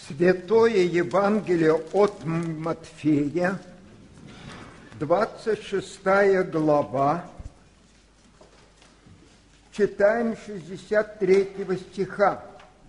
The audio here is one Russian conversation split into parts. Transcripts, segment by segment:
Святое Евангелие от Матфея, 26 глава, читаем 63 стиха.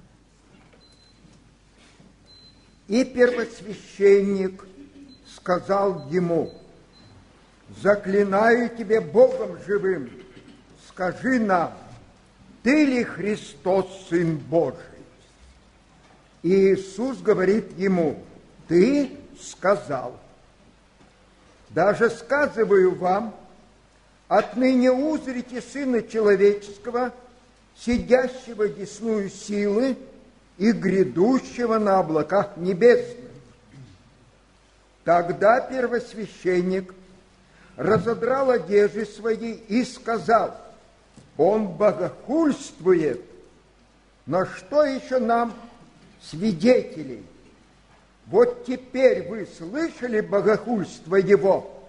«И первосвященник сказал ему: заклинаю тебя Богом живым, скажи нам, ты ли Христос, Сын Божий? И Иисус говорит ему: ты сказал. Даже сказываю вам, отныне узрите Сына Человеческого, сидящего десную силы и грядущего на облаках небесных. Тогда первосвященник разодрал одежды свои и сказал: он богохульствует, но что еще нам, свидетелей? Вот теперь вы слышали богохульство его.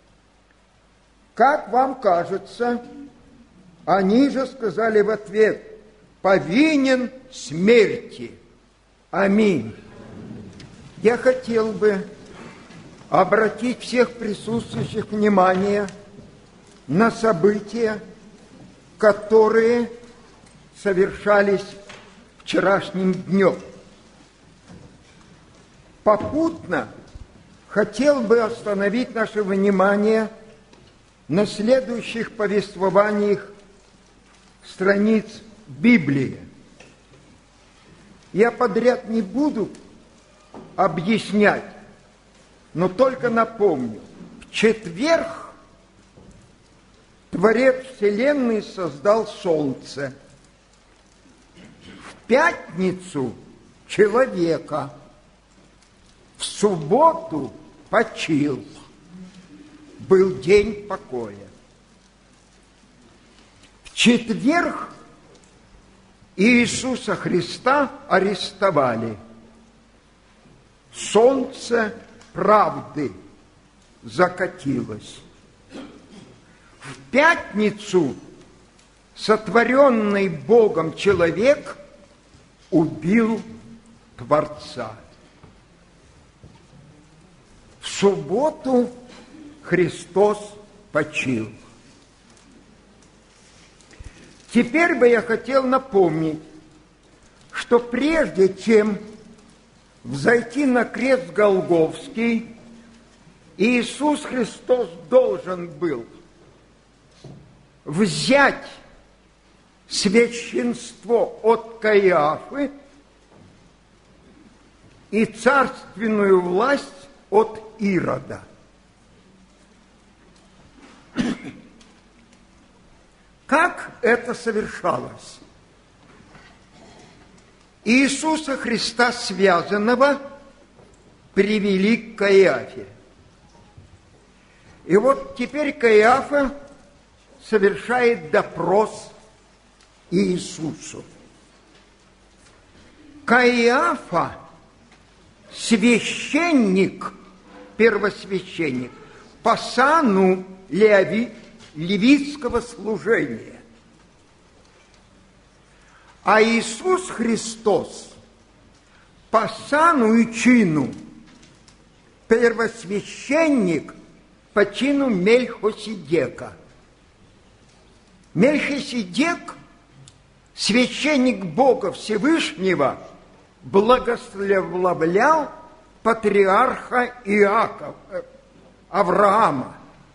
Как вам кажется? Они же сказали в ответ: повинен смерти. Аминь. Я хотел бы обратить всех присутствующих внимание на события, которые совершались вчерашним днем. Попутно хотел бы остановить наше внимание на следующих повествованиях страниц Библии. Я подряд не буду объяснять, но только напомню. В четверг Творец Вселенной создал солнце. В пятницу – человека. В субботу почил. Был день покоя. В четверг Иисуса Христа арестовали. Солнце правды закатилось. В пятницу сотворенный Богом человек убил Творца. В субботу Христос почил. Теперь бы я хотел напомнить, что прежде чем взойти на крест Голгофский, Иисус Христос должен был взять священство от Каиафы и царственную власть от Ирода. Как это совершалось? Иисуса Христа связанного привели к Каиафе. И вот теперь Каиафа совершает допрос Иисусу. Каиафа – священник, первосвященник, по сану левитского служения. А Иисус Христос по сану и чину первосвященник по чину Мельхиседека. Мельхиседек, священник Бога Всевышнего, благословлял патриарха Авраама.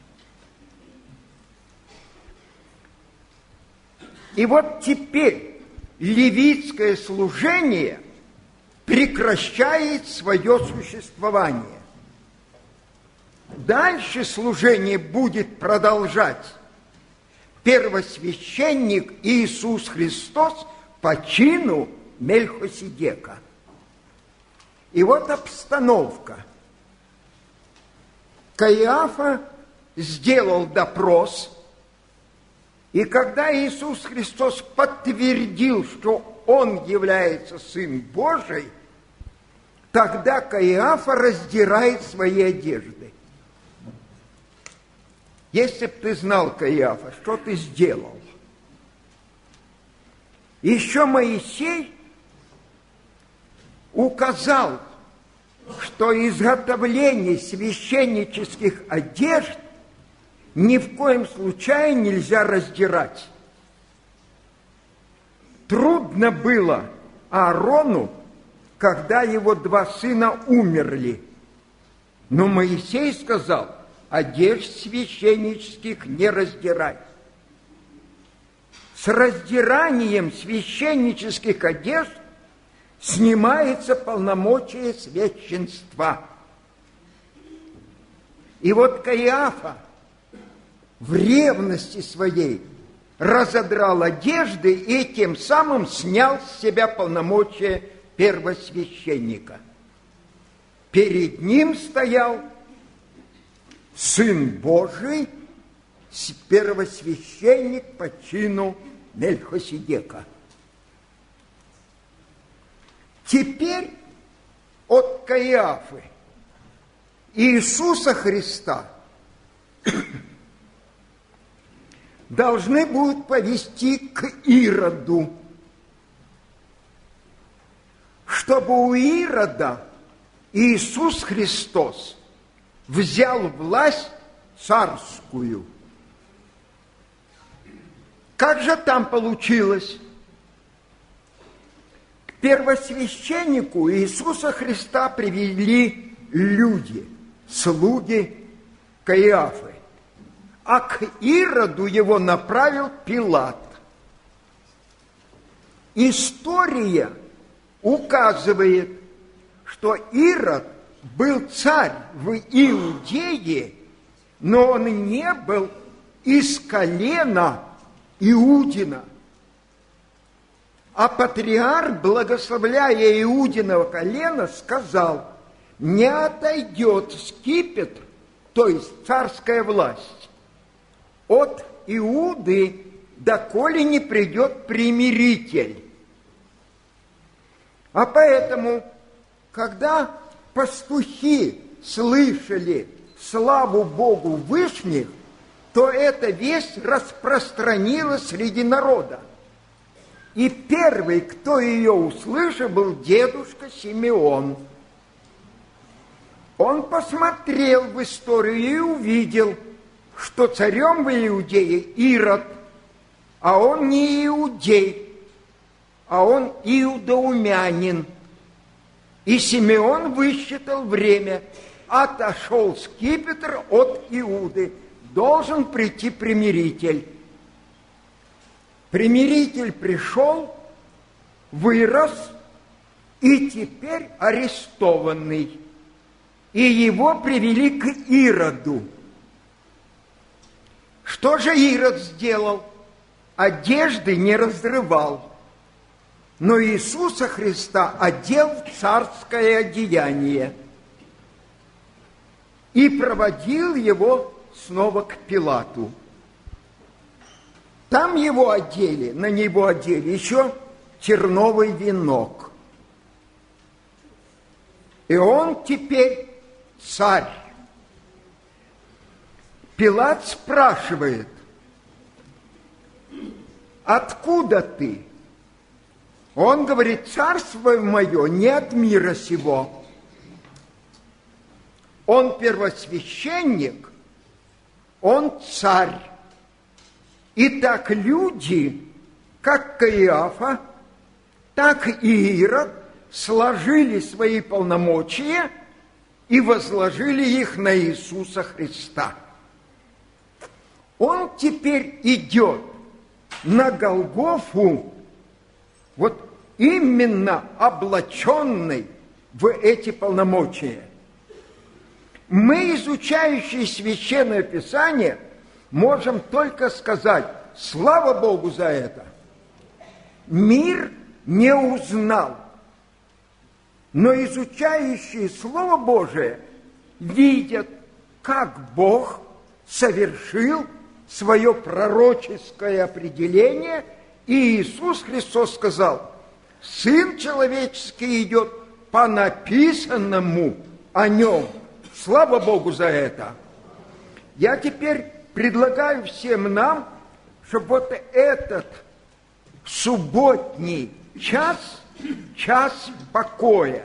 И вот теперь левитское служение прекращает свое существование. Дальше служение будет продолжать первосвященник Иисус Христос по чину Мельхиседека. И вот обстановка. Каиафа сделал допрос, и когда Иисус Христос подтвердил, что Он является Сын Божий, тогда Каиафа раздирает свои одежды. Если бы ты знал, Каиафа, что ты сделал? Еще Моисей указал, что изготовление священнических одежд ни в коем случае нельзя раздирать. Трудно было Аарону, когда его два сына умерли. Но Моисей сказал: одежд священнических не раздирай. С раздиранием священнических одежд снимается полномочие священства. И вот Каиафа в ревности своей разодрал одежды и тем самым снял с себя полномочия первосвященника. Перед ним стоял Сын Божий, первосвященник по чину Мельхиседека. Теперь от Каиафы Иисуса Христа должны будут повести к Ироду, чтобы у Ирода Иисус Христос взял власть царскую. Как же там получилось? К первосвященнику Иисуса Христа привели люди, слуги Каиафы, а к Ироду его направил Пилат. История указывает, что Ирод был царь в Иудее, но он не был из колена Иудина. А патриарх, благословляя Иудиново колено, сказал: не отойдет скипетр, то есть царская власть, от Иуды, доколе не придет примиритель. А поэтому, когда пастухи слышали славу Богу Вышних, то эта весть распространилась среди народа. И первый, кто ее услышал, был дедушка Симеон. Он посмотрел в историю и увидел, что царем в Иудее Ирод, а он не иудей, а он иудоумянин. И Симеон высчитал время, отошел скипетр от Иуды, должен прийти примиритель. Примиритель пришел, вырос и теперь арестованный. И его привели к Ироду. Что же Ирод сделал? Одежды не разрывал, но Иисуса Христа одел в царское одеяние и проводил его снова к Пилату. Там его одели, на него одели еще терновый венок. И он теперь царь. Пилат спрашивает: откуда ты? Он говорит: царство мое не от мира сего. Он первосвященник, он царь. И так люди, как Каиафа, так и Ирод, сложили свои полномочия и возложили их на Иисуса Христа. Он теперь идет на Голгофу, вот именно облаченный в эти полномочия. Мы, изучающие Священное Писание, можем только сказать: слава Богу за это. Мир не узнал, но изучающие Слово Божие видят, как Бог совершил свое пророческое определение, и Иисус Христос сказал: Сын человеческий идет по написанному о нем. Слава Богу за это. Я теперь предлагаю всем нам, чтобы вот этот субботний час час покоя,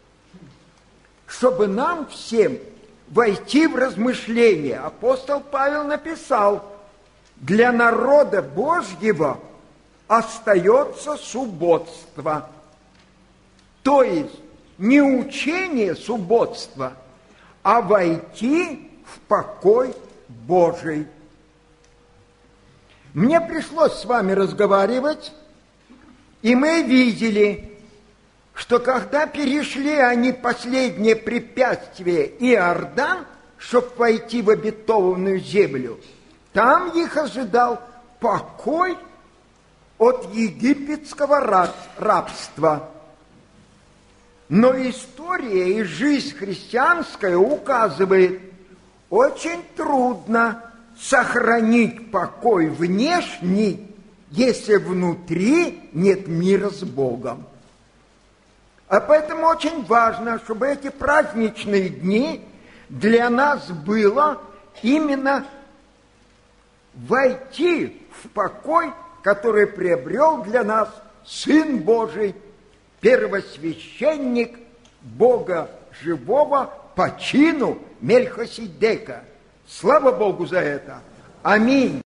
чтобы нам всем войти в размышления. Апостол Павел написал: для народа Божьего остается субботство. То есть не учение субботства, а войти в покой Божий. Мне пришлось с вами разговаривать, и мы видели, что когда перешли они последнее препятствие Иордан, чтобы войти в обетованную землю, там их ожидал покой от египетского рабства. Но история и жизнь христианская указывает, очень трудно сохранить покой внешний, если внутри нет мира с Богом. А поэтому очень важно, чтобы эти праздничные дни для нас было именно войти в покой, который приобрел для нас Сын Божий, первосвященник Бога живого по чину Мельхиседека. Слава Богу за это! Аминь!